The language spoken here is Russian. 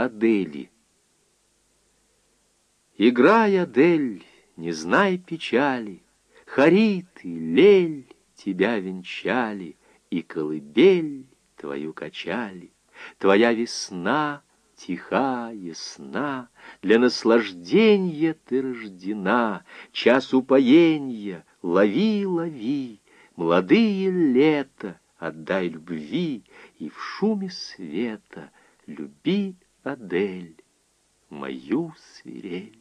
Адели. Играй, Адель, не знай печали, Харит и Лель тебя венчали, И колыбель твою качали. Твоя весна тиха, ясна, Для наслажденья ты рождена. Час упоенья лови, лови, Молодые лета отдай любви, И в шуме света люби, Адель, мою свирель.